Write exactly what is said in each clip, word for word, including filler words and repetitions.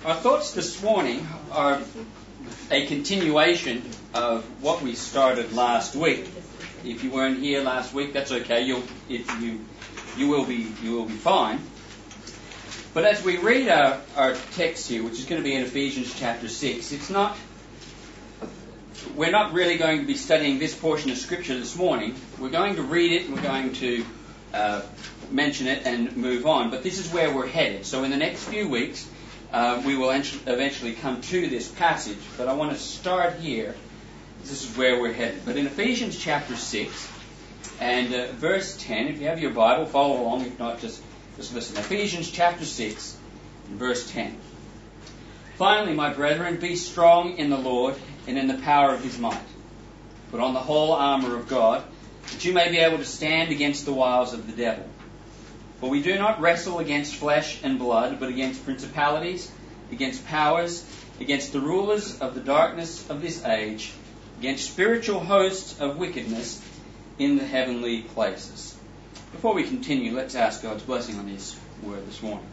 Our thoughts this morning are a continuation of what we started last week. If you weren't here last week, that's okay. You'll, if you, you will be, you will be fine. But as we read our, our text here, which is going to be in Ephesians chapter six, it's not. We're not really going to be studying this portion of Scripture this morning. We're going to read it and we're going to uh, mention it and move on. But this is where we're headed. So in the next few weeks, uh, we will eventually come to this passage. But I want to start here. This is where we're headed. But in Ephesians chapter six and uh, verse ten, if you have your Bible, follow along. If not, just, just listen. Ephesians chapter six and verse ten. Finally, my brethren, be strong in the Lord and in the power of his might. Put on the whole armour of God, that you may be able to stand against the wiles of the devil. For we do not wrestle against flesh and blood, but against principalities, against powers, against the rulers of the darkness of this age, against spiritual hosts of wickedness in the heavenly places. Before we continue, let's ask God's blessing on his word this morning.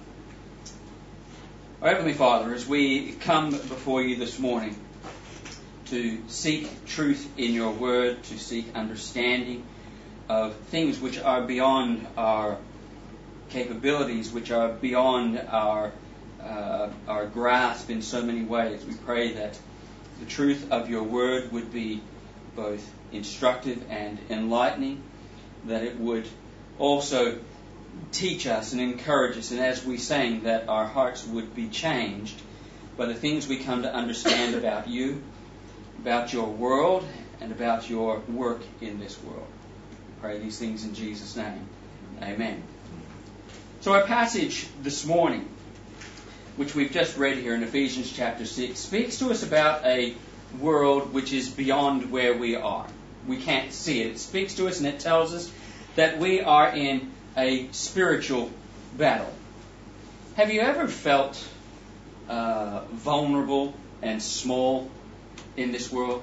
Our Heavenly Father, as we come before you this morning to seek truth in your word, to seek understanding of things which are beyond our capabilities, which are beyond our uh, our grasp in so many ways, we pray that the truth of your word would be both instructive and enlightening, that it would also teach us and encourage us, and as we sang, that our hearts would be changed by the things we come to understand about you, about your world, and about your work in this world. We pray these things in Jesus' name. Amen. So our passage this morning, which we've just read here in Ephesians chapter six, speaks to us about a world which is beyond where we are. We can't see it. It speaks to us and it tells us that we are in a spiritual battle. Have you ever felt uh, vulnerable and small in this world?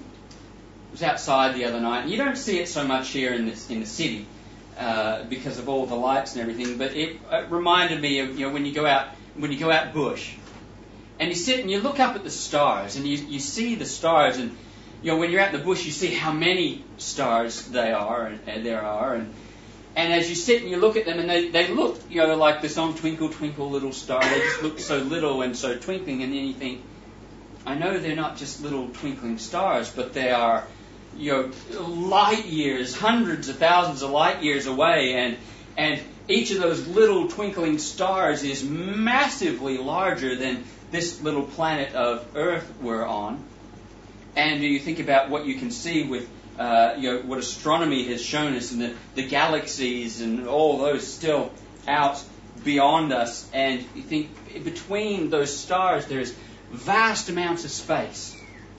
I was outside the other night, and you don't see it so much here in this in the city uh, because of all the lights and everything. But it, it reminded me of you know when you go out when you go out bush, and you sit and you look up at the stars, and you you see the stars, and you know when you're out in the bush, you see how many stars they are and, and there are, and and as you sit and you look at them, and they they look you know like the song Twinkle Twinkle Little Star. They just look so little and so twinkling, and then you think, I know they're not just little twinkling stars, but they are, you know, light years, hundreds of thousands of light years away, and and each of those little twinkling stars is massively larger than this little planet of Earth we're on. And you think about what you can see with, uh, you know, what astronomy has shown us, and the, the galaxies and all those still out beyond us, and you think between those stars there's vast amounts of space.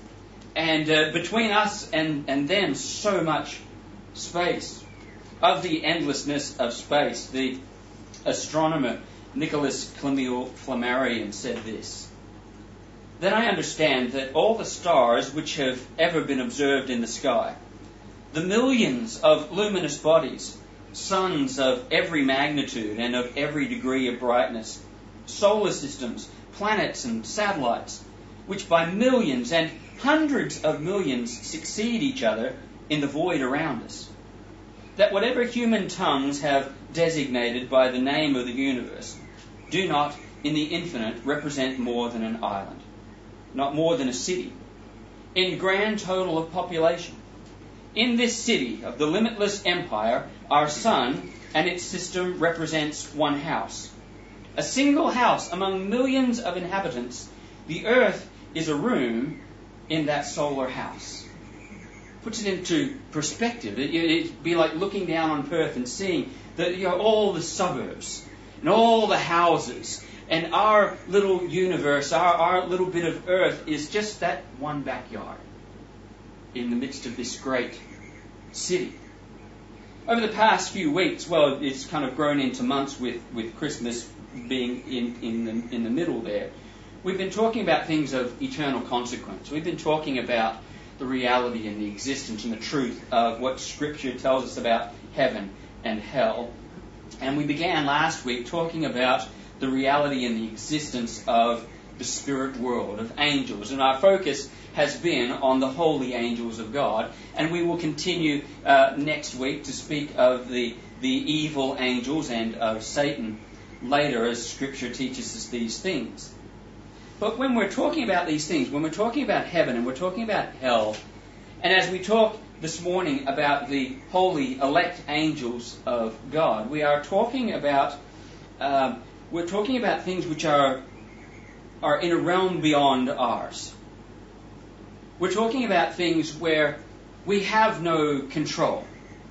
And uh, between us and, and them, so much space. Of the endlessness of space, the astronomer Nicholas Flammarion said this: Then I understand that all the stars which have ever been observed in the sky, the millions of luminous bodies, suns of every magnitude and of every degree of brightness, solar systems, planets and satellites, which by millions and hundreds of millions succeed each other in the void around us, that whatever human tongues have designated by the name of the universe do not, in the infinite, represent more than an island, not more than a city, in grand total of population. In this city of the limitless empire, our sun and its system represents one house. A single house among millions of inhabitants. The earth is a room in that solar house. Puts it into perspective. It, it'd be like looking down on Perth and seeing that you know all the suburbs and all the houses, and our little universe, our, our little bit of earth is just that one backyard in the midst of this great city. Over the past few weeks, well, it's kind of grown into months with, with Christmas being in, in, the, in the middle there. We've been talking about things of eternal consequence. We've been talking about the reality and the existence and the truth of what Scripture tells us about heaven and hell. And we began last week talking about the reality and the existence of the spirit world of angels. And our focus has been on the holy angels of God. And we will continue uh, next week to speak of the, the evil angels and of Satan later, as Scripture teaches us these things. But when we're talking about these things, when we're talking about heaven and we're talking about hell, and as we talk this morning about the holy elect angels of God, we are talking about um, we're talking about things which are are in a realm beyond ours. We're talking about things where we have no control.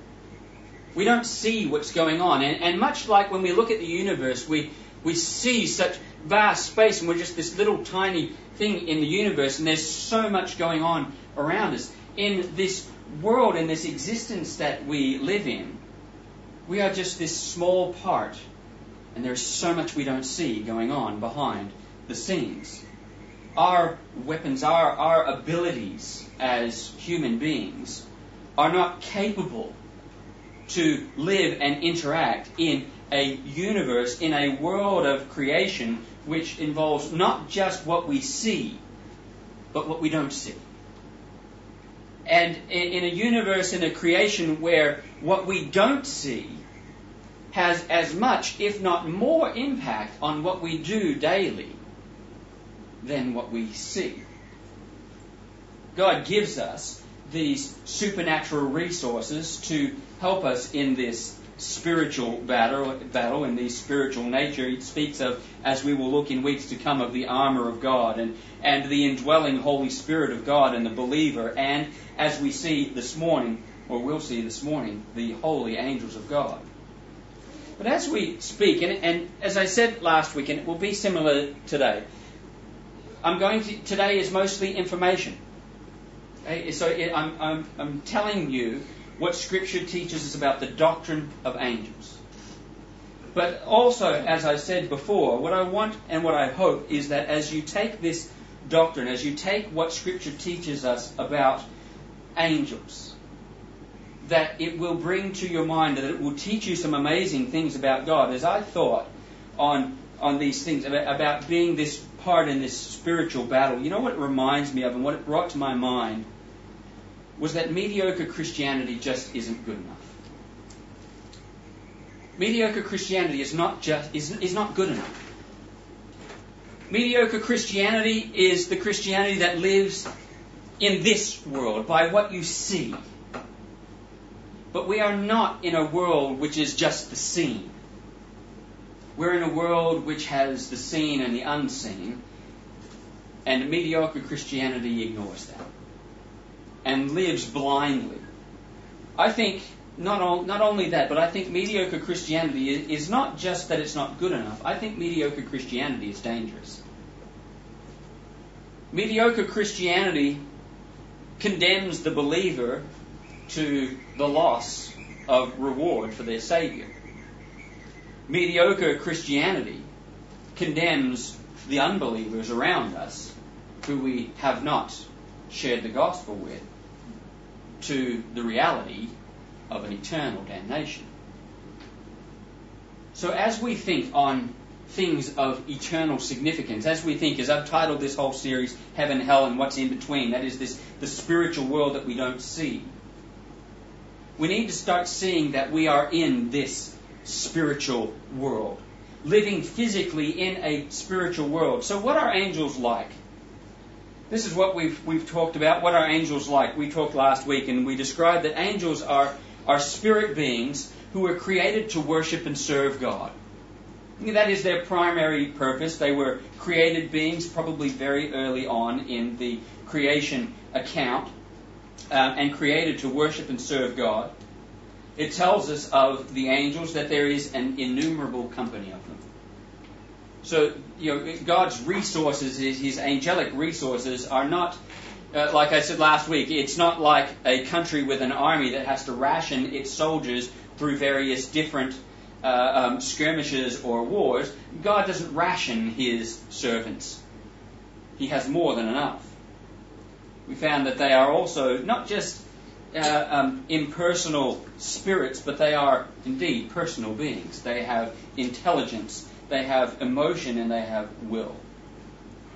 We don't see what's going on. And, and much like when we look at the universe, we, we see such vast space and we're just this little tiny thing in the universe, and there's so much going on around us. In this world, in this existence that we live in, we are just this small part, and there's so much we don't see going on behind the scenes. Our weapons, our, our abilities as human beings are not capable to live and interact in a universe, in a world of creation which involves not just what we see, but what we don't see. And in a universe, in a creation where what we don't see has as much, if not more, impact on what we do daily than what we see. God gives us these supernatural resources to help us in this spiritual battle, battle in the spiritual nature. He speaks of, as we will look in weeks to come, of the armour of God and, and the indwelling Holy Spirit of God in the believer, and as we see this morning, or will see this morning, the holy angels of God. But as we speak, and, and as I said last week, and it will be similar today, I'm going to, today is mostly information. Okay? So it, I'm, I'm, I'm telling you what Scripture teaches us about the doctrine of angels. But also, as I said before, what I want and what I hope is that as you take this doctrine, as you take what Scripture teaches us about angels, that it will bring to your mind, that it will teach you some amazing things about God. As I thought on, on these things, about, about being this part in this spiritual battle, you know what it reminds me of and what it brought to my mind was that mediocre Christianity just isn't good enough. Mediocre Christianity is not just is, is not good enough. Mediocre Christianity is the Christianity that lives in this world by what you see. But we are not in a world which is just the seen. We're in a world which has the seen and the unseen, and mediocre Christianity ignores that and lives blindly. I think not, all, not only that, but I think mediocre Christianity is, is not just that it's not good enough. I think mediocre Christianity is dangerous. Mediocre Christianity condemns the believer to the loss of reward for their Saviour. Mediocre Christianity condemns the unbelievers around us who we have not shared the gospel with to the reality of an eternal damnation. So as we think on things of eternal significance, as we think, as I've titled this whole series, Heaven, Hell, and What's in Between, that is this the spiritual world that we don't see, we need to start seeing that we are in this spiritual world, living physically in a spiritual world. So what are angels like? This is what we've we've talked about. What are angels like? We talked last week and we described that angels are, are spirit beings who were created to worship and serve God. That is their primary purpose. They were created beings probably very early on in the creation account, um, and created to worship and serve God. It tells us of the angels that there is an innumerable company of them. So, you know, God's resources, his, his angelic resources, are not, uh, like I said last week, it's not like a country with an army that has to ration its soldiers through various different uh, um, skirmishes or wars. God doesn't ration his servants. He has more than enough. We found that they are also not just Uh, um, impersonal spirits, but they are indeed personal beings. They have intelligence, they have emotion, and they have will.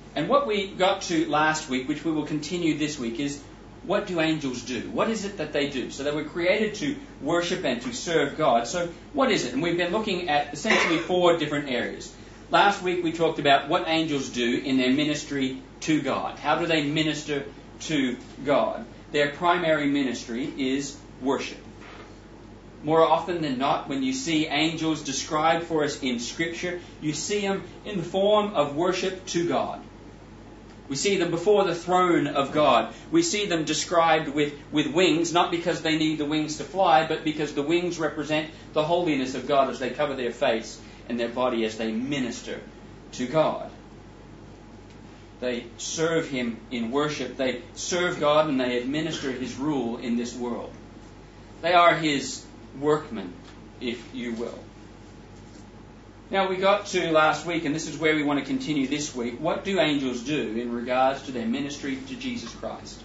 And what we got to last week, which we will continue this week, is what do angels do? What is it that they do? So they were created to worship and to serve God. So what is it? And we've been looking at essentially four different areas. Last week we talked about what angels do in their ministry to God. How do they minister to God? Their primary ministry is worship. More often than not, when you see angels described for us in Scripture, you see them in the form of worship to God. We see them before the throne of God. We see them described with, with wings, not because they need the wings to fly, but because the wings represent the holiness of God as they cover their face and their body as they minister to God. They serve Him in worship. They serve God and they administer His rule in this world. They are His workmen, if you will. Now we got to last week, and this is where we want to continue this week. What do angels do in regards to their ministry to Jesus Christ?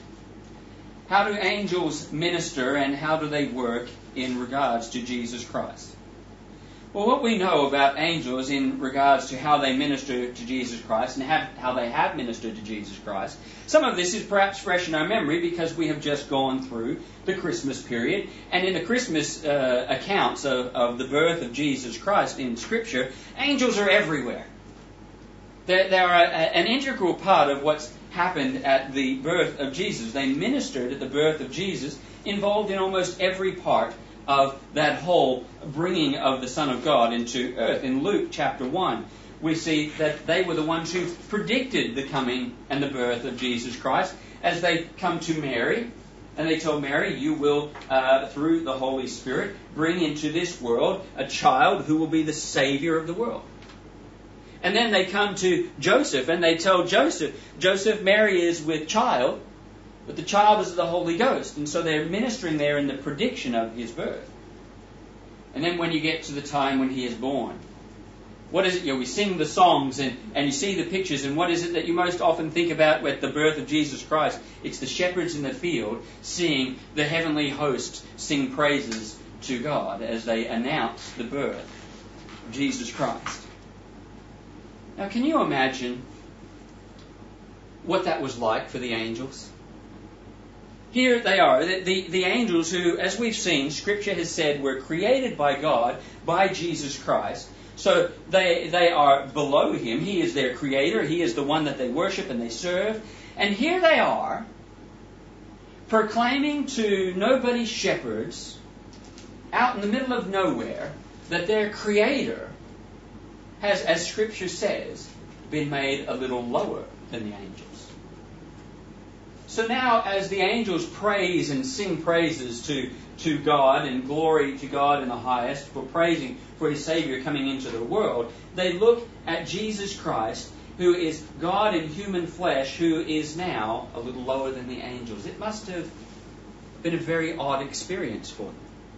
How do angels minister and how do they work in regards to Jesus Christ? Well, what we know about angels in regards to how they minister to Jesus Christ and have, how they have ministered to Jesus Christ, some of this is perhaps fresh in our memory because we have just gone through the Christmas period. And in the Christmas uh, accounts of, of the birth of Jesus Christ in Scripture, angels are everywhere. They're, they're a, an integral part of what's happened at the birth of Jesus. They ministered at the birth of Jesus, involved in almost every part of that whole bringing of the Son of God into earth. In Luke chapter one, we see that they were the ones who predicted the coming and the birth of Jesus Christ as they come to Mary, and they told Mary, you will, uh, through the Holy Spirit, bring into this world a child who will be the Savior of the world. And then they come to Joseph, and they tell Joseph, Joseph, Mary is with child, but the child is the Holy Ghost. And so they're ministering there in the prediction of His birth. And then when you get to the time when He is born, what is it? You know, we sing the songs and, and you see the pictures, and what is it that you most often think about with the birth of Jesus Christ? It's the shepherds in the field seeing the heavenly host sing praises to God as they announce the birth of Jesus Christ. Now, can you imagine what that was like for the angels? Here they are, the, the, the angels who, as we've seen, Scripture has said were created by God, by Jesus Christ. So they, they are below Him. He is their creator. He is the one that they worship and they serve. And here they are, proclaiming to nobody's shepherds, out in the middle of nowhere, that their creator has, as Scripture says, been made a little lower than the angels. So now, as the angels praise and sing praises to, to God and glory to God in the highest for praising for His Savior coming into the world, they look at Jesus Christ, who is God in human flesh, who is now a little lower than the angels. It must have been a very odd experience for them.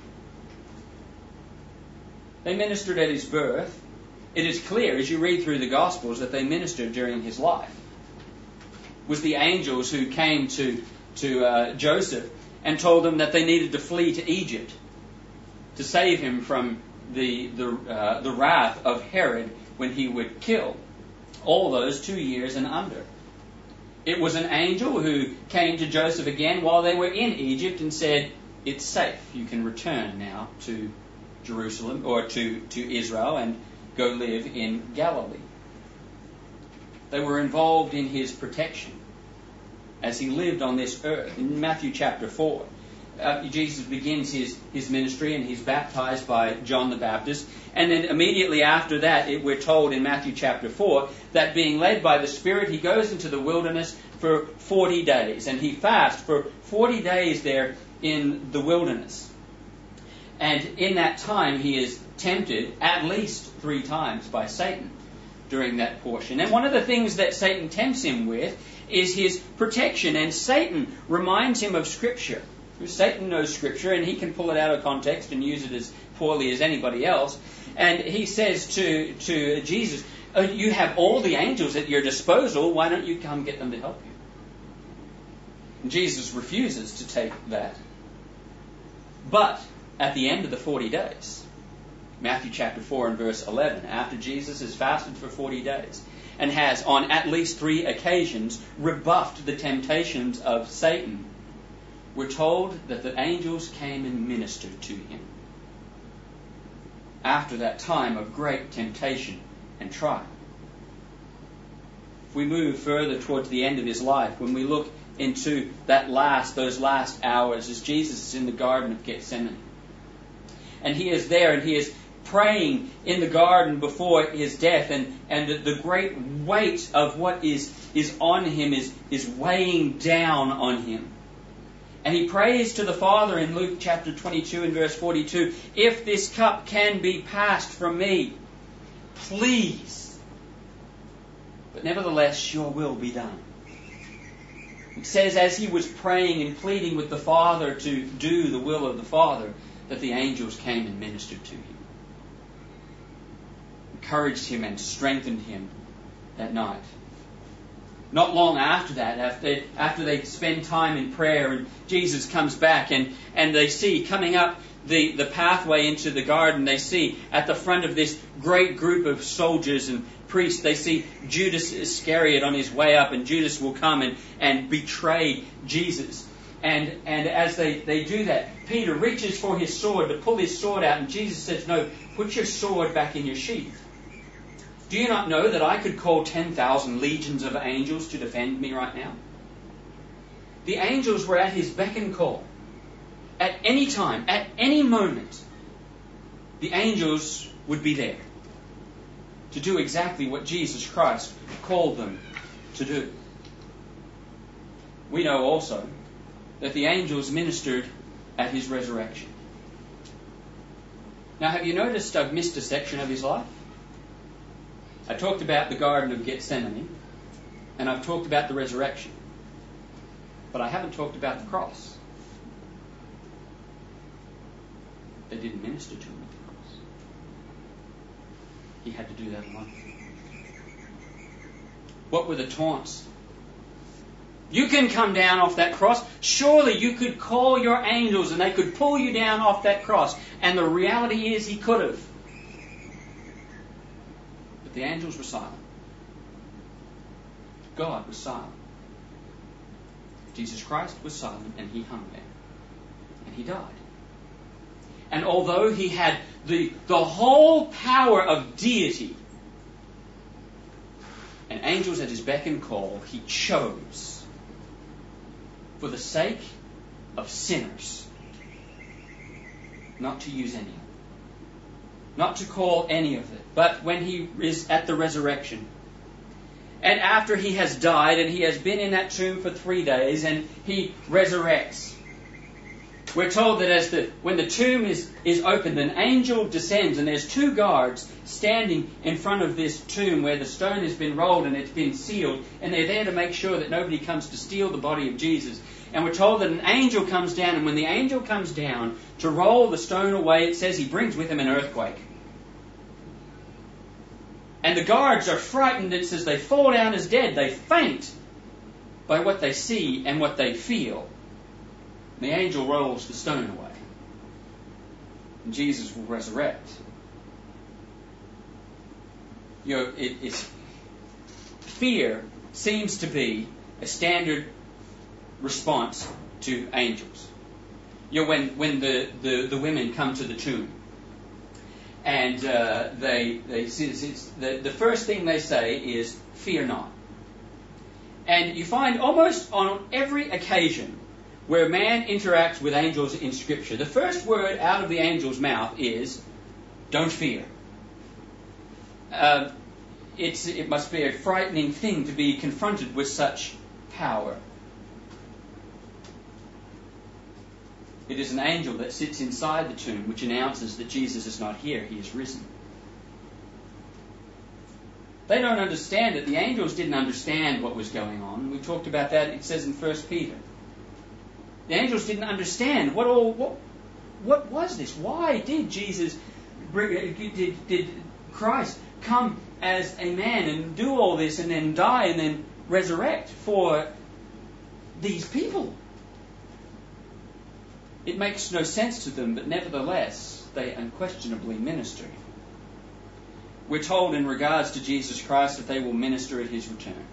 They ministered at His birth. It is clear, as you read through the Gospels, that they ministered during His life. It was the angels who came to, to uh, Joseph and told him that they needed to flee to Egypt to save him from the, the, uh, the wrath of Herod when he would kill all those two years and under. It was an angel who came to Joseph again while they were in Egypt and said, it's safe, you can return now to Jerusalem or to, to Israel and go live in Galilee. They were involved in His protection as He lived on this earth. In Matthew chapter four, uh, Jesus begins his, his ministry and He's baptized by John the Baptist. And then immediately after that, it, we're told in Matthew chapter four that being led by the Spirit, He goes into the wilderness for forty days. And He fasts for forty days there in the wilderness. And in that time, He is tempted at least three times by Satan during that portion. And one of the things that Satan tempts Him with is His protection. And Satan reminds Him of Scripture. Satan knows Scripture and he can pull it out of context and use it as poorly as anybody else. And he says to, to Jesus, oh, you have all the angels at your disposal, why don't you come get them to help you? And Jesus refuses to take that. But at the end of the forty days, Matthew chapter four and verse eleven, after Jesus has fasted for forty days and has on at least three occasions rebuffed the temptations of Satan, we're told that the angels came and ministered to him after that time of great temptation and trial. If we move further towards the end of his life, when we look into that last, those last hours, as Jesus is in the Garden of Gethsemane, and he is there and he is praying in the garden before his death, and, and the, the great weight of what is, is on him is, is weighing down on him. And he prays to the Father in Luke chapter twenty-two and verse forty-two, "If this cup can be passed from me, please, but nevertheless your will be done." It says as he was praying and pleading with the Father to do the will of the Father, that the angels came and ministered to him, encouraged him and strengthened him that night. Not long after that, after, after they spend time in prayer and Jesus comes back and, and they see coming up the, the pathway into the garden, they see at the front of this great group of soldiers and priests, they see Judas Iscariot on his way up, and Judas will come and, and betray Jesus. And, and as they, they do that, Peter reaches for his sword to pull his sword out, and Jesus says, "No, put your sword back in your sheath. Do you not know that I could call ten thousand legions of angels to defend me right now?" The angels were at his beck and call. At any time, at any moment, the angels would be there to do exactly what Jesus Christ called them to do. We know also that the angels ministered at his resurrection. Now, have you noticed I've missed a section of his life? I talked about the Garden of Gethsemane, and I've talked about the resurrection. But I haven't talked about the cross. They didn't minister to him at the cross. He had to do that alone. What were the taunts? "You can come down off that cross. Surely you could call your angels and they could pull you down off that cross." And the reality is he could have. But the angels were silent. God was silent. Jesus Christ was silent, and he hung there. And he died. And although he had the, the whole power of deity and angels at his beck and call, he chose, for the sake of sinners, not to use any of it. Not to call any of it. But when he is at the resurrection, and after he has died and he has been in that tomb for three days and he resurrects, we're told that as the when the tomb is, is opened, an angel descends, and there's two guards standing in front of this tomb where the stone has been rolled and it's been sealed, and they're there to make sure that nobody comes to steal the body of Jesus. And we're told that an angel comes down, and when the angel comes down to roll the stone away, it says he brings with him an earthquake. And the guards are frightened. It says they fall down as dead. They faint by what they see and what they feel. And the angel rolls the stone away. And Jesus will resurrect. You know, it, it's, fear seems to be a standard response to angels. You know, when, when the, the, the women come to the tomb, and uh, they they see it's, the, the first thing they say is, "Fear not." And you find almost on every occasion where man interacts with angels in Scripture, the first word out of the angel's mouth is, "Don't fear." Uh, it's it must be a frightening thing to be confronted with such power. It is an angel that sits inside the tomb which announces that Jesus is not here, he is risen. They don't understand it. The angels didn't understand what was going on. We talked about that, it says in First Peter. The angels didn't understand what all what what was this? Why did Jesus bring, did, did Christ come as a man and do all this and then die and then resurrect for these people? It makes no sense to them, but nevertheless, they unquestionably minister. we're told in regards to Jesus Christ that they will minister at his return.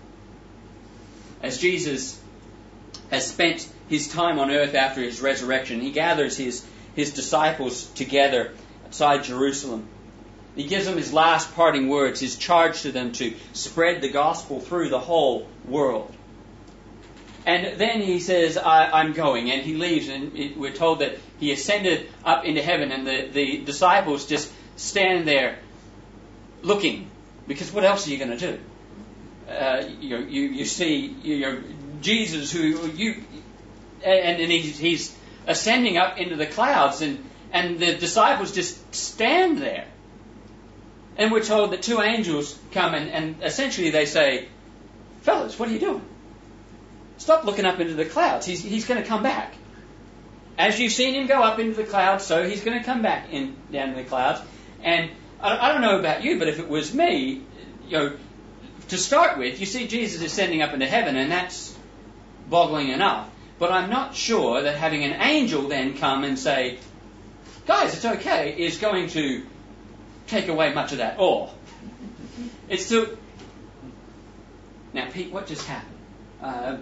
As Jesus has spent his time on earth after his resurrection, he gathers his, his disciples together outside Jerusalem. He gives them his last parting words, his charge to them to spread the gospel through the whole world. And then he says, I, I'm going, and he leaves, and it, we're told that he ascended up into heaven, and the, the disciples just stand there looking, because what else are you going to do? Uh, you, you you see you know, Jesus, who you and, and he's, he's ascending up into the clouds, and, and the disciples just stand there. And we're told that two angels come, and, and essentially they say, fellas, what are you doing? Stop looking up into the clouds. He's, he's going to come back. As you've seen him go up into the clouds, so he's going to come back in down in the clouds. And I, I don't know about you, but if it was me, you know, to start with, you see Jesus ascending up into heaven, and that's boggling enough. But I'm not sure that having an angel then come and say, guys, it's okay, is going to take away much of that awe. It's still... Now, Pete, what just happened? Uh,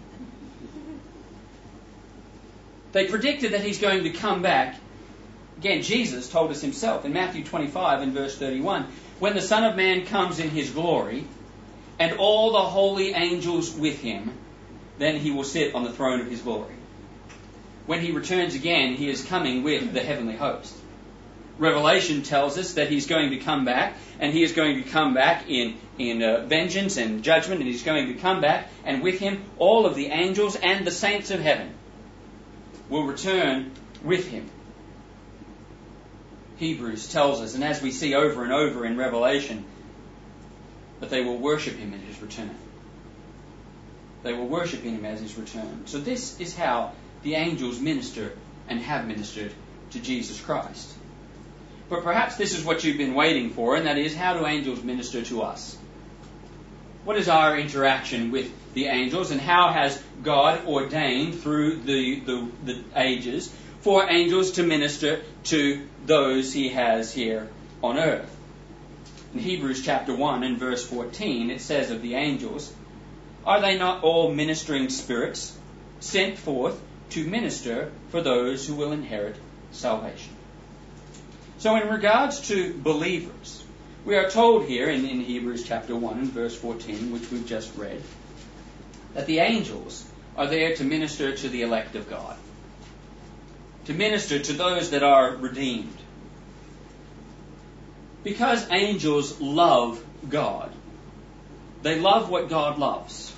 they predicted that he's going to come back. Again, Jesus told us himself in Matthew twenty-five and verse thirty-one, when the Son of Man comes in his glory, and all the holy angels with him, then he will sit on the throne of his glory. When he returns again, he is coming with the heavenly host. Revelation tells us that he's going to come back, and he is going to come back in, in uh, vengeance and judgment, and he's going to come back, and with him all of the angels and the saints of heaven will return with him. Hebrews tells us, and as we see over and over in Revelation, that they will worship him at his return. They will worship him as his return. So this is how the angels minister and have ministered to Jesus Christ. But perhaps this is what you've been waiting for, and that is, how do angels minister to us? What is our interaction with the angels, and how has God ordained through the, the, the ages for angels to minister to those he has here on earth? In Hebrews chapter one and verse fourteen, it says of the angels, are they not all ministering spirits sent forth to minister for those who will inherit salvation? So in regards to believers, we are told here in, in Hebrews chapter one and verse fourteen, which we've just read, that the angels are there to minister to the elect of God, to minister to those that are redeemed. Because angels love God, they love what God loves.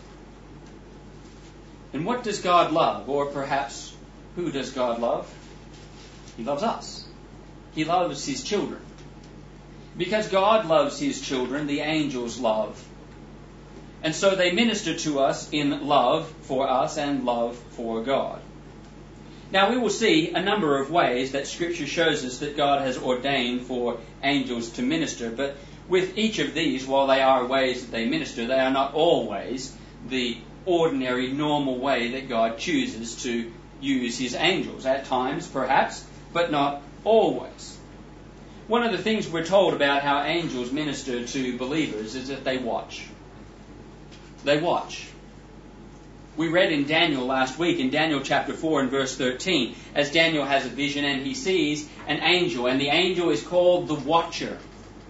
And what does God love? Or perhaps, who does God love? He loves us. He loves his children. Because God loves his children, the angels love. And so they minister to us in love for us and love for God. Now we will see a number of ways that Scripture shows us that God has ordained for angels to minister. But with each of these, while they are ways that they minister, they are not always the ordinary, normal way that God chooses to use his angels. At times, perhaps, but not always. One of the things we're told about how angels minister to believers is that they watch. They watch. We read in Daniel last week, in Daniel chapter four and verse thirteen, as Daniel has a vision and he sees an angel, and the angel is called the Watcher.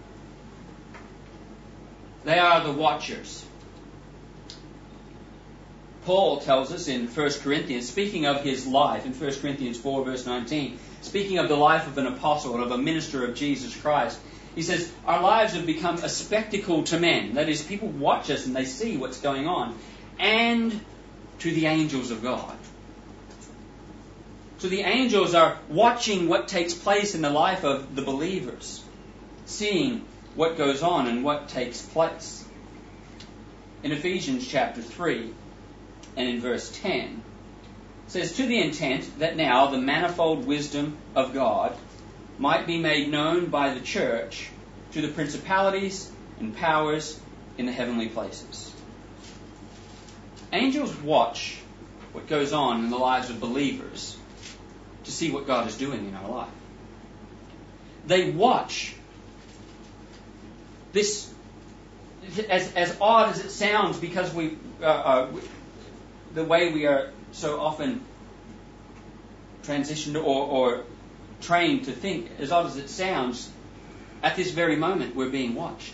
They are the watchers. Paul tells us in First Corinthians, speaking of his life, in First Corinthians four verse nineteen, speaking of the life of an apostle and of a minister of Jesus Christ, he says, our lives have become a spectacle to men. That is, people watch us and they see what's going on. And to the angels of God. So the angels are watching what takes place in the life of the believers, seeing what goes on and what takes place. In Ephesians chapter three and in verse ten, it says, to the intent that now the manifold wisdom of God might be made known by the church to the principalities and powers in the heavenly places. Angels watch what goes on in the lives of believers to see what God is doing in our life. They watch this, as as odd as it sounds, because we, uh, uh, the way we are so often transitioned or, or trained to think, as odd as it sounds, at this very moment we're being watched.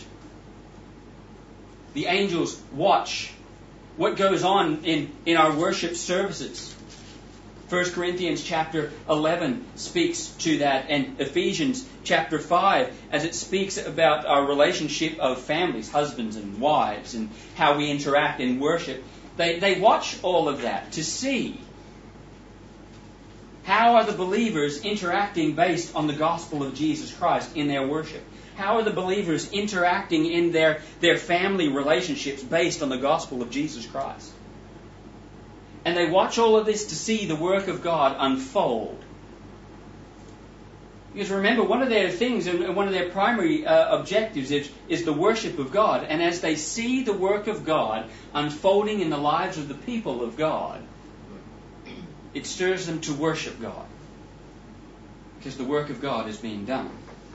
The angels watch what goes on in, in our worship services. First Corinthians chapter eleven speaks to that, and Ephesians chapter five, as it speaks about our relationship of families, husbands and wives, and how we interact in worship. They, they watch all of that to see how are the believers interacting based on the gospel of Jesus Christ in their worship. How are the believers interacting in their, their family relationships based on the gospel of Jesus Christ? And they watch all of this to see the work of God unfold. Because remember, one of their things and one of their primary uh, objectives is, is the worship of God. And as they see the work of God unfolding in the lives of the people of God, it stirs them to worship God. Because the work of God is being done.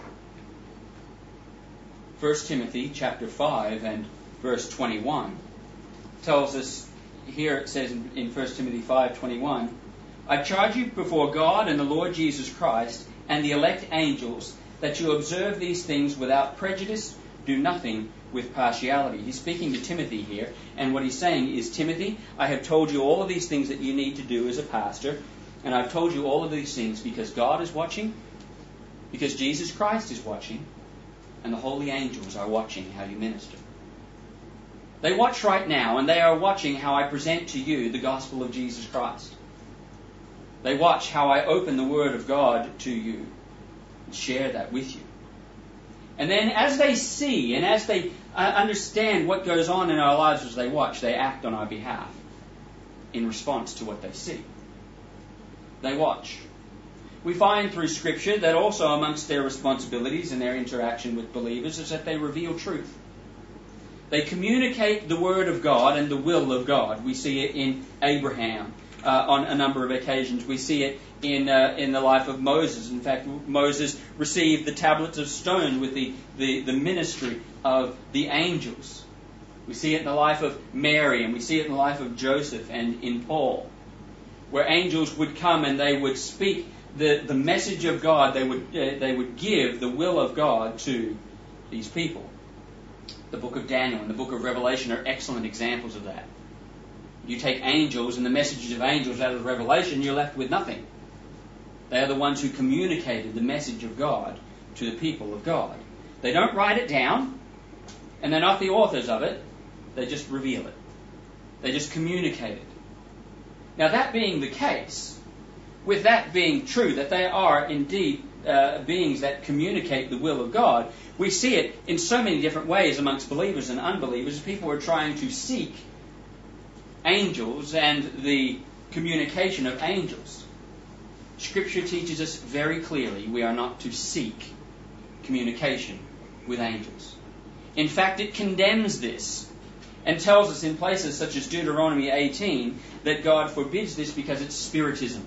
First Timothy chapter five and verse twenty-one tells us, here it says in First Timothy five twenty-one, I charge you before God and the Lord Jesus Christ and the elect angels that you observe these things without prejudice, do nothing with partiality. He's speaking to Timothy here, and what he's saying is, Timothy, I have told you all of these things that you need to do as a pastor, and I've told you all of these things because God is watching, because Jesus Christ is watching, and the holy angels are watching how you minister. They watch right now, and they are watching how I present to you the gospel of Jesus Christ. They watch how I open the Word of God to you and share that with you. And then as they see and as they uh, understand what goes on in our lives as they watch, they act on our behalf in response to what they see. They watch. We find through Scripture that also amongst their responsibilities and their interaction with believers is that they reveal truth. They communicate the Word of God and the will of God. We see it in Abraham uh, on a number of occasions. We see it in uh, in the life of Moses. In fact, Moses received the tablets of stone with the, the, the ministry of the angels. We see it in the life of Mary, and we see it in the life of Joseph and in Paul, where angels would come and they would speak the, the message of God. They would uh, they would give the will of God to these people. The book of Daniel and the book of Revelation are excellent examples of that. You take angels and the messages of angels out of Revelation, you're left with nothing. They are the ones who communicated the message of God to the people of God. They don't write it down, and they're not the authors of it. They just reveal it. They just communicate it. Now, that being the case, with that being true, that they are indeed uh, beings that communicate the will of God, we see it in so many different ways amongst believers and unbelievers. People are trying to seek angels and the communication of angels. Scripture teaches us very clearly we are not to seek communication with angels. In fact, it condemns this and tells us in places such as Deuteronomy eighteen that God forbids this because it's spiritism.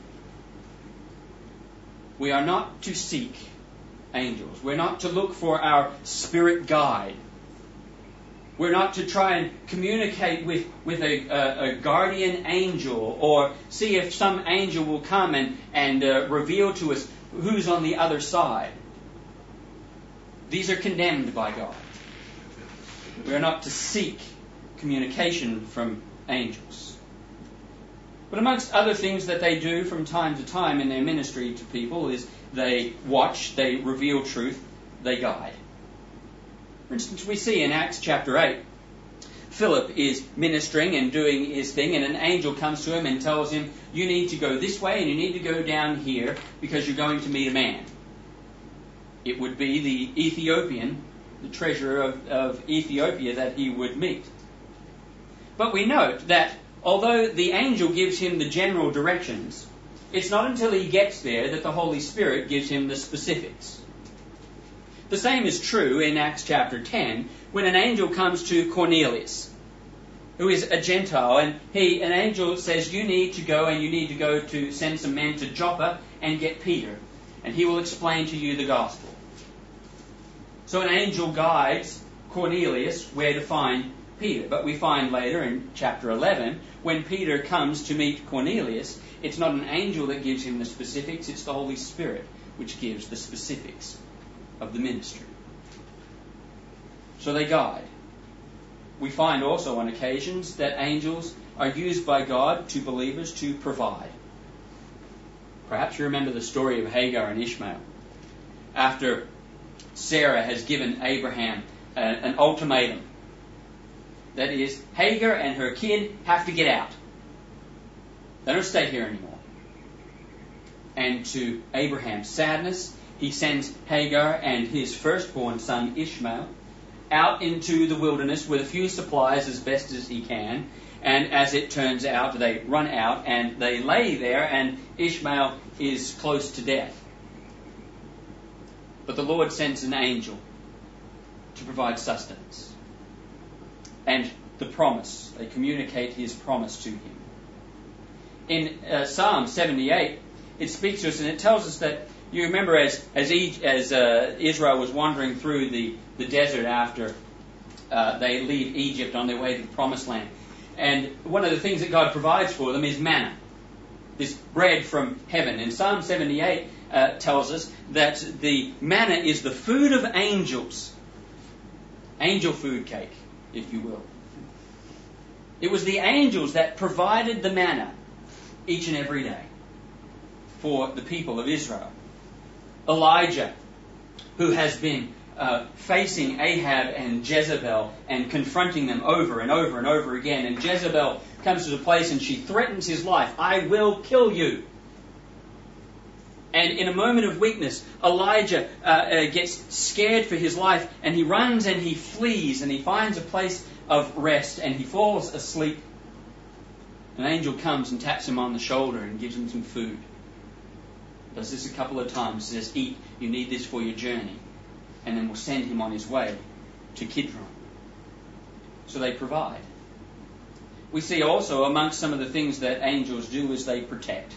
We are not to seek angels. We're not to look for our spirit guide. We're not to try and communicate with, with a, a, a guardian angel or see if some angel will come and, and uh, reveal to us who's on the other side. These are condemned by God. We are not to seek communication from angels. But amongst other things that they do from time to time in their ministry to people is they watch, they reveal truth, they guide. For instance, we see in Acts chapter eight, Philip is ministering and doing his thing, and an angel comes to him and tells him, you need to go this way and you need to go down here because you're going to meet a man. It would be the Ethiopian, the treasurer of, of Ethiopia that he would meet. But we note that although the angel gives him the general directions, it's not until he gets there that the Holy Spirit gives him the specifics. The same is true in Acts chapter ten, when an angel comes to Cornelius, who is a Gentile, and he, an angel says, you need to go and you need to go to send some men to Joppa and get Peter, and he will explain to you the gospel. So an angel guides Cornelius where to find Peter. But we find later in chapter eleven, when Peter comes to meet Cornelius, it's not an angel that gives him the specifics, it's the Holy Spirit which gives the specifics of the ministry. So they guide. We find also on occasions that angels are used by God to believers to provide. Perhaps you remember the story of Hagar and Ishmael. After Sarah has given Abraham uh, an ultimatum. That is, Hagar and her kid have to get out. They don't stay here anymore. And to Abraham's sadness, he sends Hagar and his firstborn son Ishmael out into the wilderness with a few supplies as best as he can. And as it turns out, they run out and they lay there, and Ishmael is close to death. But the Lord sends an angel to provide sustenance. And the promise, they communicate his promise to him. In uh, Psalm seventy-eight, it speaks to us and it tells us that, you remember as as, e- as uh, Israel was wandering through the, the desert after uh, they leave Egypt on their way to the promised land. And one of the things that God provides for them is manna, this bread from heaven. And Psalm seventy-eight uh, tells us that the manna is the food of angels. Angel food cake, if you will. It was the angels that provided the manna each and every day for the people of Israel. Elijah, who has been uh, facing Ahab and Jezebel and confronting them over and over and over again, and Jezebel comes to the place and she threatens his life. I will kill you. And in a moment of weakness, Elijah uh, uh, gets scared for his life, and he runs and he flees, and he finds a place of rest, and he falls asleep. An angel comes and taps him on the shoulder and gives him some food. Does this a couple of times, says, eat, you need this for your journey. And then we'll send him on his way to Kidron. So they provide. We see also amongst some of the things that angels do is they protect.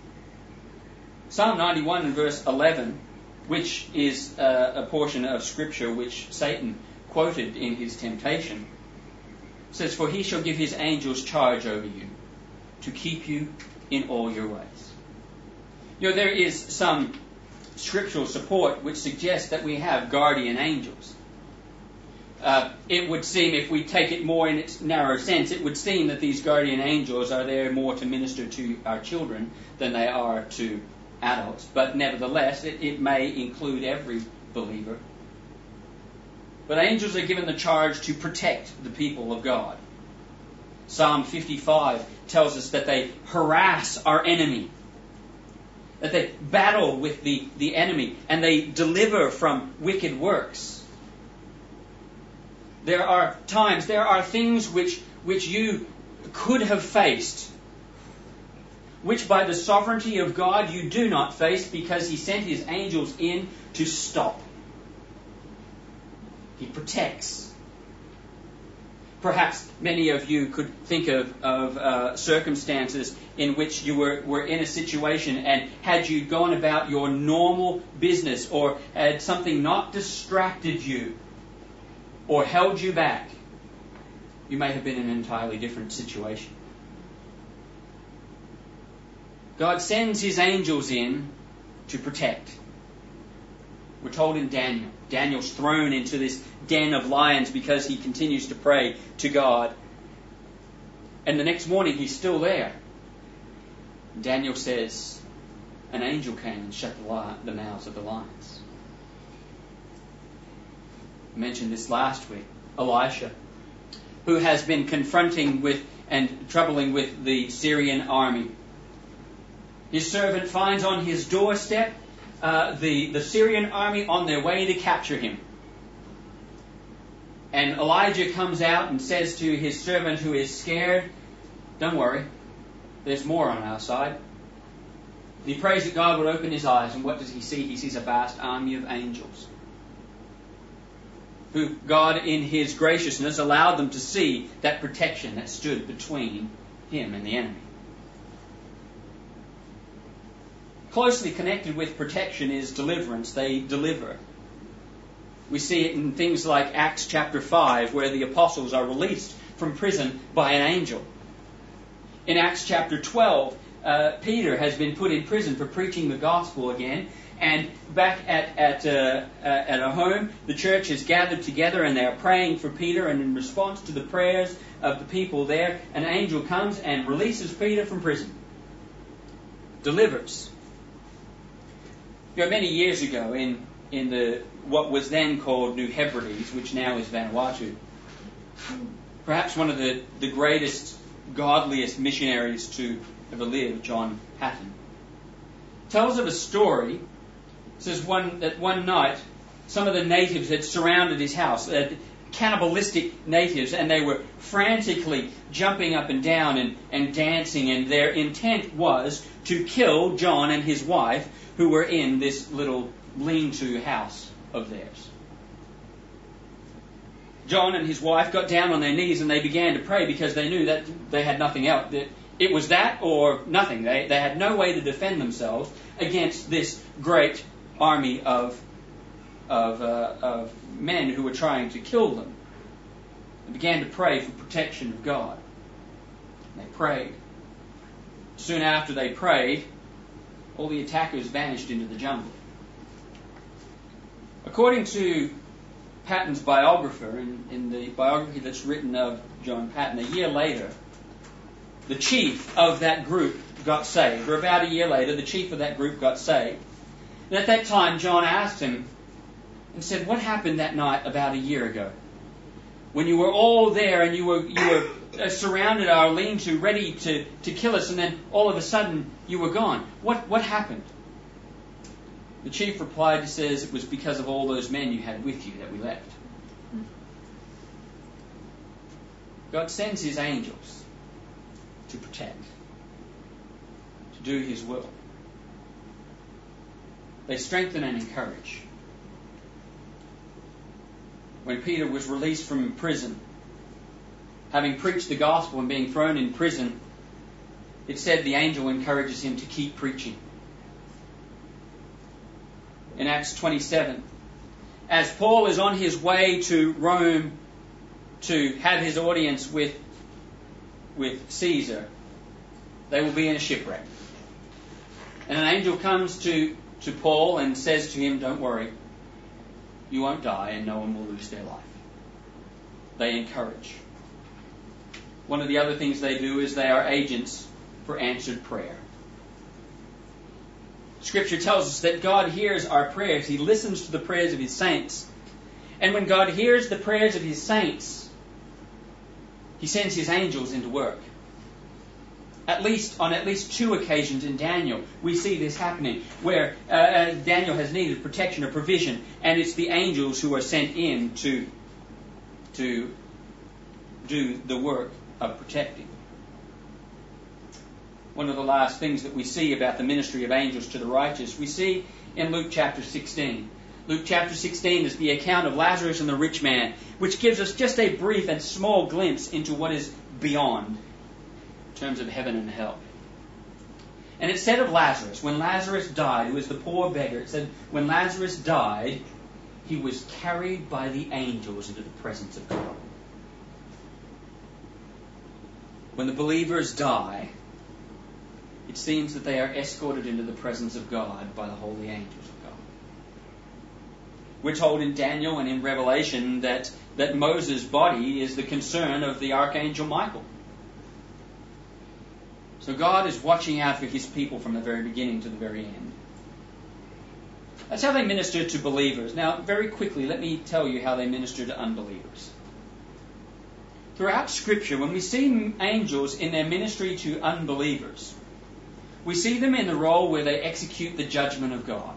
Psalm ninety-one and verse eleven, which is uh, a portion of Scripture which Satan quoted in his temptation, says, for he shall give his angels charge over you, to keep you in all your ways. You know, there is some scriptural support which suggests that we have guardian angels. Uh, it would seem, if we take it more in its narrow sense, it would seem that these guardian angels are there more to minister to our children than they are to adults. But nevertheless, it, it may include every believer. But angels are given the charge to protect the people of God. Psalm fifty-five tells us that they harass our enemy, that they battle with the, the enemy, and they deliver from wicked works. There are times, there are things which, which you could have faced, which by the sovereignty of God you do not face, because he sent his angels in to stop. He protects. Perhaps many of you could think of, of uh, circumstances in which you were, were in a situation, and had you gone about your normal business, or had something not distracted you or held you back, you may have been in an entirely different situation. God sends his angels in to protect. We're told in Daniel. Daniel's thrown into this den of lions because he continues to pray to God. And the next morning he's still there. Daniel says, an angel came and shut the, li- the mouths of the lions. I mentioned this last week. Elisha, who has been confronting with and troubling with the Syrian army. His servant finds on his doorstep uh, the, the Syrian army on their way to capture him. And Elijah comes out and says to his servant who is scared, don't worry, there's more on our side. And he prays that God would open his eyes, and what does he see? He sees a vast army of angels, who God in his graciousness allowed them to see that protection that stood between him and the enemy. Closely connected with protection is deliverance. They deliver. We see it in things like Acts chapter five, where the apostles are released from prison by an angel. In Acts chapter twelve, uh, Peter has been put in prison for preaching the gospel again. And back at at, uh, uh, at a home, the church is gathered together and they are praying for Peter. And in response to the prayers of the people there, an angel comes and releases Peter from prison. Delivers. You know, many years ago in in the what was then called New Hebrides, which now is Vanuatu, perhaps one of the, the greatest, godliest missionaries to ever live, John Paton, tells of a story. It says one that one night some of the natives had surrounded his house, uh, cannibalistic natives, and they were frantically jumping up and down and, and dancing, and their intent was to kill John and his wife, who were in this little lean-to house of theirs. John and his wife got down on their knees and they began to pray because they knew that they had nothing else. It was that or nothing. They, they had no way to defend themselves against this great army of, of, uh, of men who were trying to kill them. They began to pray for protection of God. And they prayed. Soon after they prayed, all the attackers vanished into the jungle. According to Paton's biographer, in, in the biography that's written of John Paton, a year later, the chief of that group got saved. Or about a year later, the chief of that group got saved. And at that time, John asked him and said, "What happened that night about a year ago? When you were all there and you were you were uh, surrounded our lean-to, ready to, to kill us, and then all of a sudden you were gone. What what happened?" The chief replied, he says, "It was because of all those men you had with you that we left." God sends His angels to protect, to do His will. They strengthen and encourage. When Peter was released from prison, having preached the gospel and being thrown in prison, it said the angel encourages him to keep preaching. In Acts twenty-seven, as Paul is on his way to Rome to have his audience with, with Caesar, they will be in a shipwreck. And an angel comes to, to Paul and says to him, "Don't worry, you won't die and no one will lose their life." They encourage. One of the other things they do is they are agents for answered prayer. Scripture tells us that God hears our prayers. He listens to the prayers of His saints. And when God hears the prayers of His saints, He sends His angels into work. At least on at least two occasions in Daniel, we see this happening, where uh, uh, Daniel has needed protection or provision, and it's the angels who are sent in to, to do the work of protecting. One of the last things that we see about the ministry of angels to the righteous, we see in Luke chapter sixteen. Luke chapter sixteen is the account of Lazarus and the rich man, which gives us just a brief and small glimpse into what is beyond in terms of heaven and hell. And it said of Lazarus, when Lazarus died, who was the poor beggar, it said, when Lazarus died, he was carried by the angels into the presence of God. When the believers die, it seems that they are escorted into the presence of God by the holy angels of God. We're told in Daniel and in Revelation that, that Moses' body is the concern of the archangel Michael. So God is watching out for His people from the very beginning to the very end. That's how they minister to believers. Now, very quickly, let me tell you how they minister to unbelievers. Throughout Scripture, when we see angels in their ministry to unbelievers, we see them in the role where they execute the judgment of God.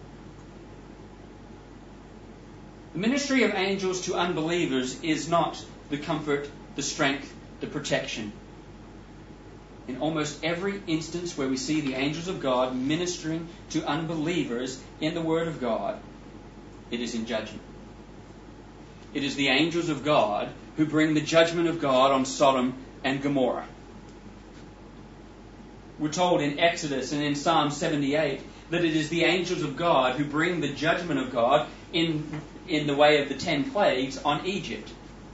The ministry of angels to unbelievers is not the comfort, the strength, the protection. In almost every instance where we see the angels of God ministering to unbelievers in the Word of God, it is in judgment. It is the angels of God who bring the judgment of God on Sodom and Gomorrah. We're told in Exodus and in Psalm seventy-eight that it is the angels of God who bring the judgment of God in, in the way of the ten plagues on Egypt.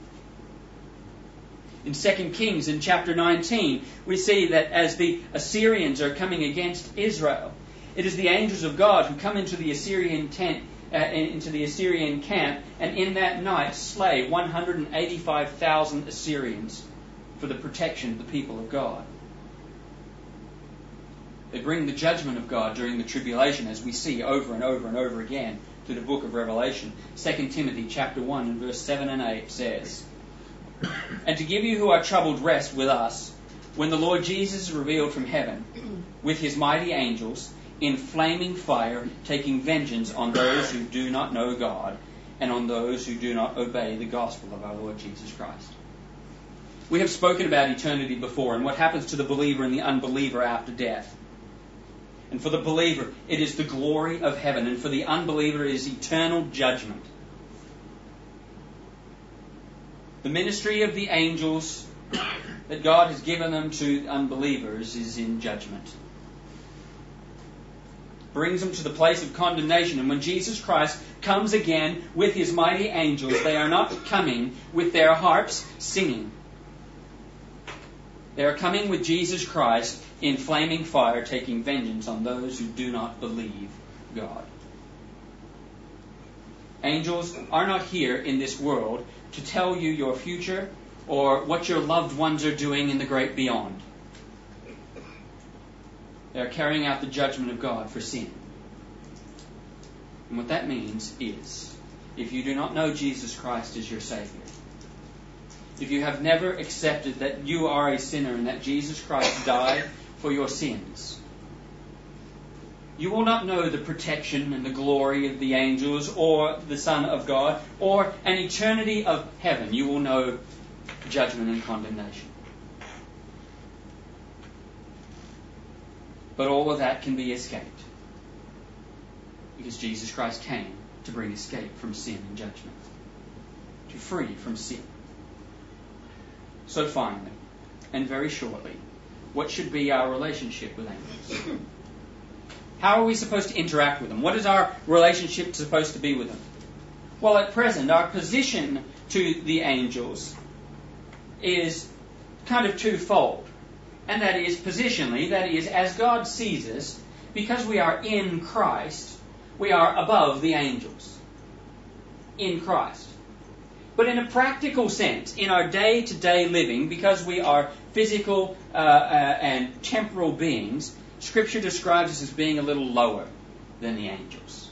In Second Kings, in chapter nineteen, we see that as the Assyrians are coming against Israel, it is the angels of God who come into the Assyrian tent, uh, into the Assyrian camp, and in that night slay one hundred eighty-five thousand Assyrians for the protection of the people of God. They bring the judgment of God during the tribulation, as we see over and over and over again through the book of Revelation. Second Timothy chapter one and verse seven and eight says, "And to give you who are troubled rest with us, when the Lord Jesus is revealed from heaven, with his mighty angels, in flaming fire, taking vengeance on those who do not know God, and on those who do not obey the gospel of our Lord Jesus Christ." We have spoken about eternity before, and what happens to the believer and the unbeliever after death. And for the believer, it is the glory of heaven, and for the unbeliever, it is eternal judgment. The ministry of the angels that God has given them to unbelievers is in judgment. Brings them to the place of condemnation. And when Jesus Christ comes again with his mighty angels, they are not coming with their harps singing. They are coming with Jesus Christ in flaming fire, taking vengeance on those who do not believe God. Angels are not here in this world to tell you your future or what your loved ones are doing in the great beyond. They are carrying out the judgment of God for sin. And what that means is, if you do not know Jesus Christ as your Savior, if you have never accepted that you are a sinner and that Jesus Christ died for your sins, you will not know the protection and the glory of the angels or the Son of God or an eternity of heaven. You will know judgment and condemnation. But all of that can be escaped because Jesus Christ came to bring escape from sin and judgment, to free from sin. So finally, and very shortly, what should be our relationship with angels? How are we supposed to interact with them? What is our relationship supposed to be with them? Well, at present, our position to the angels is kind of twofold. And that is, positionally, that is, as God sees us, because we are in Christ, we are above the angels. In Christ. But in a practical sense, in our day-to-day living, because we are physical uh, uh, and temporal beings, Scripture describes us as being a little lower than the angels.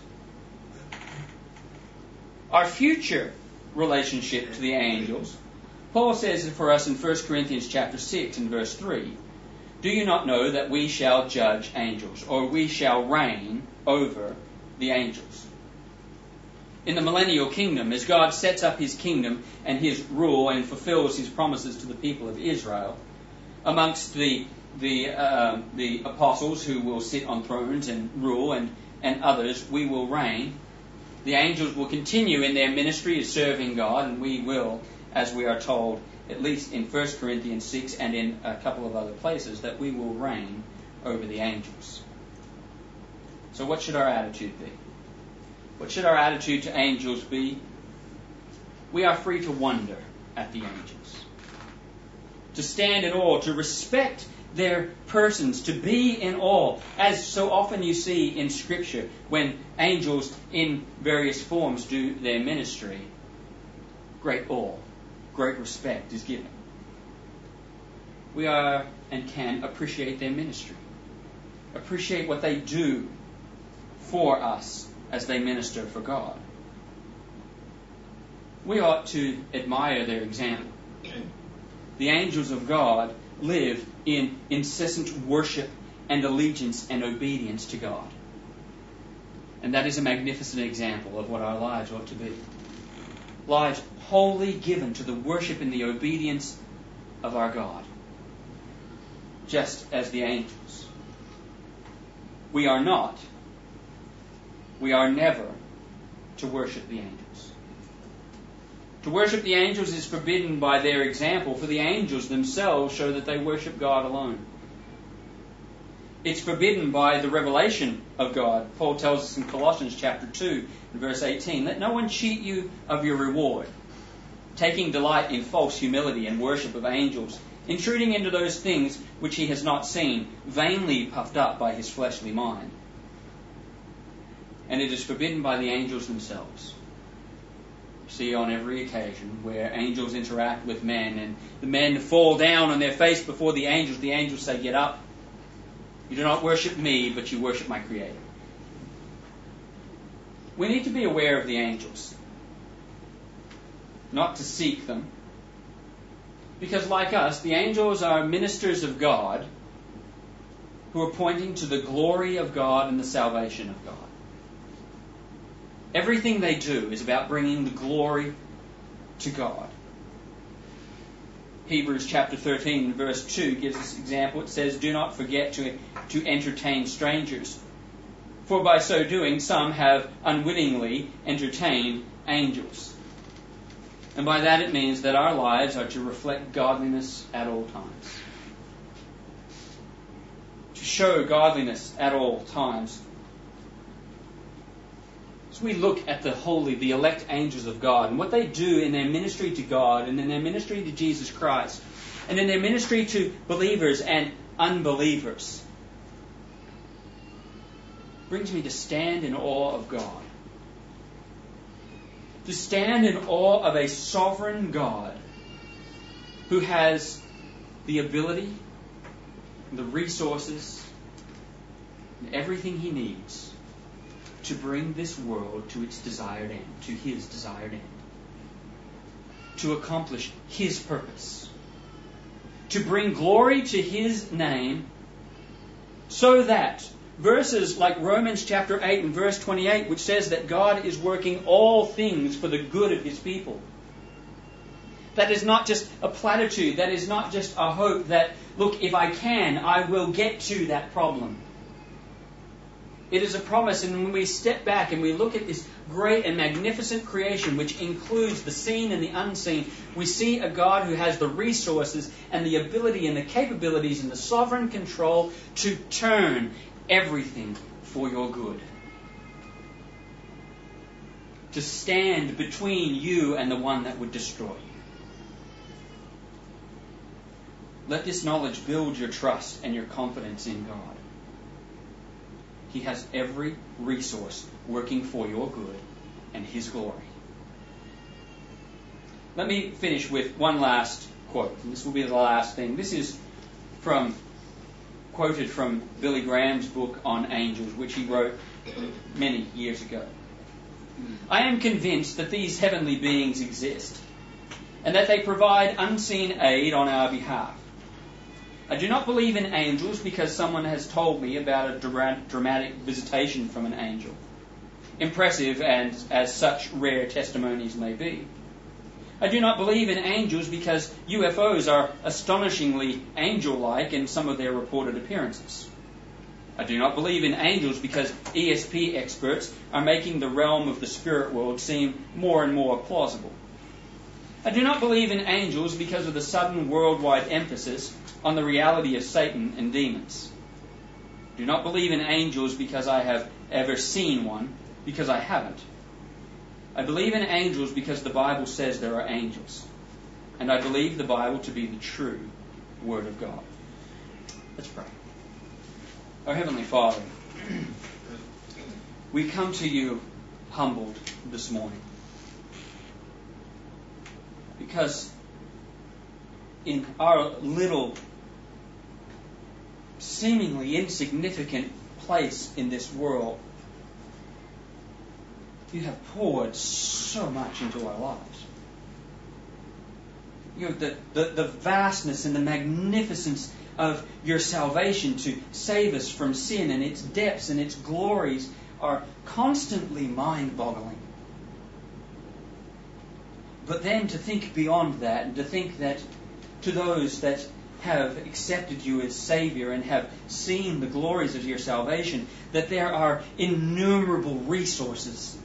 Our future relationship to the angels, Paul says for us in First Corinthians chapter six and verse three, "Do you not know that we shall judge angels, or we shall reign over the angels?" In the millennial kingdom, as God sets up his kingdom and his rule and fulfills his promises to the people of Israel, amongst the the uh, the apostles who will sit on thrones and rule, and, and others, we will reign. The angels will continue in their ministry of serving God, and we will, as we are told, at least in First Corinthians six and in a couple of other places, that we will reign over the angels. So what should our attitude be? What should our attitude to angels be? We are free to wonder at the angels, to stand in awe, to respect their persons, to be in awe, as so often you see in Scripture when angels in various forms do their ministry. Great awe, great respect is given. We are and can appreciate their ministry, appreciate what they do for us as they minister for God. We ought to admire their example. The angels of God live in incessant worship and allegiance and obedience to God. And that is a magnificent example of what our lives ought to be. Lives wholly given to the worship and the obedience of our God, just as the angels. We are not, we are never to worship the angels. To worship the angels is forbidden by their example, for the angels themselves show that they worship God alone. It's forbidden by the revelation of God. Paul tells us in Colossians chapter two and verse eighteen, let no one cheat you of your reward, taking delight in false humility and worship of angels, intruding into those things which he has not seen, vainly puffed up by his fleshly mind. And it is forbidden by the angels themselves. You see on every occasion where angels interact with men and the men fall down on their face before the angels, the angels say, get up. You do not worship me, but you worship my Creator. We need to be aware of the angels. Not to seek them. Because like us, the angels are ministers of God who are pointing to the glory of God and the salvation of God. Everything they do is about bringing the glory to God. Hebrews chapter thirteen verse two gives this example. It says, do not forget to, to entertain strangers, for by so doing some have unwittingly entertained angels. And by that it means that our lives are to reflect godliness at all times. To show godliness at all times. As we look at the holy, the elect angels of God, and what they do in their ministry to God, and in their ministry to Jesus Christ, and in their ministry to believers and unbelievers, brings me to stand in awe of God. To stand in awe of a sovereign God who has the ability, the resources, and everything he needs to bring this world to its desired end, to his desired end, to accomplish his purpose, to bring glory to his name, so that verses like Romans chapter eight and verse twenty-eight, which says that God is working all things for the good of his people. That is not just a platitude. That is not just a hope that, look, if I can, I will get to that problem. It is a promise, and when we step back and we look at this great and magnificent creation, which includes the seen and the unseen, we see a God who has the resources and the ability and the capabilities and the sovereign control to turn everything for your good. To stand between you and the one that would destroy you. Let this knowledge build your trust and your confidence in God. He has every resource working for your good and his glory. Let me finish with one last quote, and this will be the last thing. This is from quoted from Billy Graham's book on angels, which he wrote many years ago. I am convinced that these heavenly beings exist, and that they provide unseen aid on our behalf. I do not believe in angels because someone has told me about a dramatic visitation from an angel, impressive and as such rare testimonies may be. I do not believe in angels because U F Os are astonishingly angel-like in some of their reported appearances. I do not believe in angels because E S P experts are making the realm of the spirit world seem more and more plausible. I do not believe in angels because of the sudden worldwide emphasis on the reality of Satan and demons. I do not believe in angels because I have ever seen one, because I haven't. I believe in angels because the Bible says there are angels. And I believe the Bible to be the true Word of God. Let's pray. Our Heavenly Father, we come to you humbled this morning. Because in our little, seemingly insignificant place in this world, you have poured so much into our lives. You know, the, the, the vastness and the magnificence of your salvation to save us from sin and its depths and its glories are constantly mind-boggling. But then to think beyond that, and to think that to those that have accepted you as Savior and have seen the glories of your salvation, that there are innumerable resources,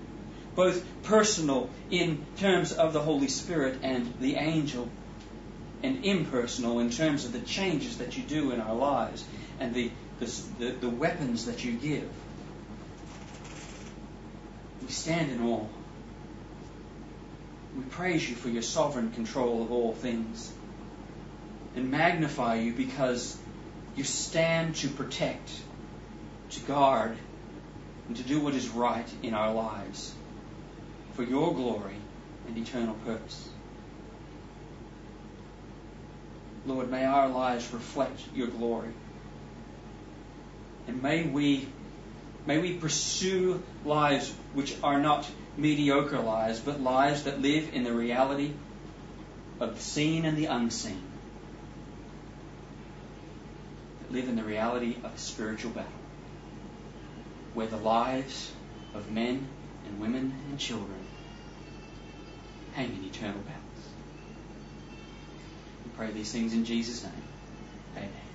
both personal in terms of the Holy Spirit and the angel, and impersonal in terms of the changes that you do in our lives and the, the, the, the weapons that you give. We stand in awe. We praise you for your sovereign control of all things and magnify you because you stand to protect, to guard, and to do what is right in our lives for your glory and eternal purpose. Lord, may our lives reflect your glory. And may we, may we pursue lives which are not mediocre lives, but lives that live in the reality of the seen and the unseen. That live in the reality of a spiritual battle, where the lives of men and women and children hang in eternal battles. We pray these things in Jesus' name. Amen.